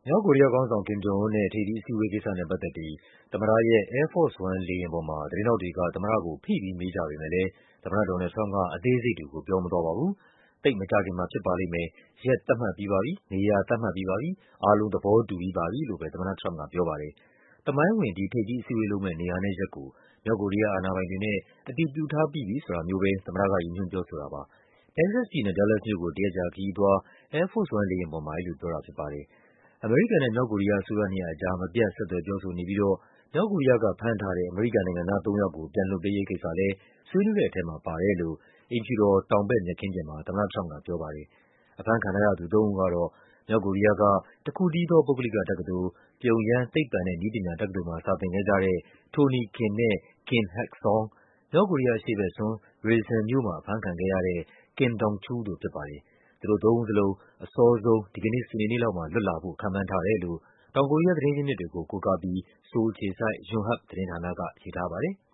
မြောက်ကိုရီးယားခေါင်းဆောင် Kim Jong Un နဲ့ ထိပ်သီးအစည်းအဝေးကိစ္စနဲ့ပတ်သက်ပြီး သမ္မတရဲ့ Air Force One လေယာဉ်ပေါ်မှာ သတင်းထောက်တွေက သမ္မတကို ဖိပြီးမေးကြပေမယ့်လည်း သမ္မတ ဒေါ်နယ်လ်ဒ် ထရမ့်ပ်က အသေးစိတ်တွေကို ပြောမသွားပါဘူး။ “သိပ်မကြာခင်မှာဖြစ်ပါလိမ့်မယ်၊ ရက်သတ်မှတ်ပြီးပါပြီ၊ နေရာသတ်မှတ်ပြီးပါပြီ၊ အားလုံး သဘောတူပြီးပါပြီ” လို့ပဲ သမ္မတထရမ့်ပ်ကပြောပါတယ်။ သမိုင်းဝင် ဒီထိပ်သီးအစည်းအဝေးလုပ်မယ့် နေရာနဲ့ရက်ကို မြောက်ကိုရီးယားအာဏာပိုင်တွေနဲ့ အတည်ပြုထားပြီးပြီဆိုတာမျိုးပဲ သမ္မတက ရည်ညွှန်းပြောဆိုတာပါ။ တက္ကဆက်စ်ပြည်နယ်၊ ဒါးလက်စ်မြို့ကို တရက်ကြာခရီးအသွား Air Force One လေယာဉ်ပေါ်မှာ အဲဒီလိုပြောတာဖြစ်ပါတယ်။ အမေရိကန်နဲ့ မြောက်ကိုရီးယားအစိုးရနှစ်ရပ်ကြား မပြတ် ဆက်သွယ်ပြောဆိုနေပြီးတော့ မြောက်ကိုရီးယားကဖမ်းထားတဲ့ အမေရိကန်နိုင်ငံသားသုံးယောက်ကို ပြန်လွှတ်ပေးရေးကိစ္စလည်း ဆွေးနွေးတဲ့ထဲမှာပါတယ်လို့ အိမ်ဖြူတော် တောင်ဘက်မြက်ခင်းပြင်မှာ သမ္မတထရမ့်ပ်ကပြောပါတယ်။ အဖမ်းခံထားရသူသုံးဦးကတော့ မြောက်ကိုရီးယားက တခုတည်းသော ပုဂ္ဂလိကတက္ကသိုလ် ပြုံယမ်း သိပ္ပံနဲ့နည်းပညာတက္ကသိုလ်မှာ စာသင်ခဲ့ကြတဲ့ Tony Kim နဲ့ Kim Hak-song ၊ မြောက်ကိုရီးယားအရှေ့ဘက်စွန်း Rason မြို့မှာ အဖမ်းခံခဲ့ရတဲ့ Kim Dong-chul တို့ဖြစ်ပါတယ်။ သူတို့သုံးဦးစလုံး အစောဆုံး ဒီကနေ့ စနေနေ့လောက်မှာ လွတ်လာဖို့ ခန့်မှန်းထားတယ်လို့ တောင်ကိုရီးယားသတင်းရင်းမြစ်တွေကို ကိုးကားပြီး ဆိုးလ်အခြေစိုက် ယွန်ဟပ်ပ်သတင်းဌာနက ရေးထားပါတယ်။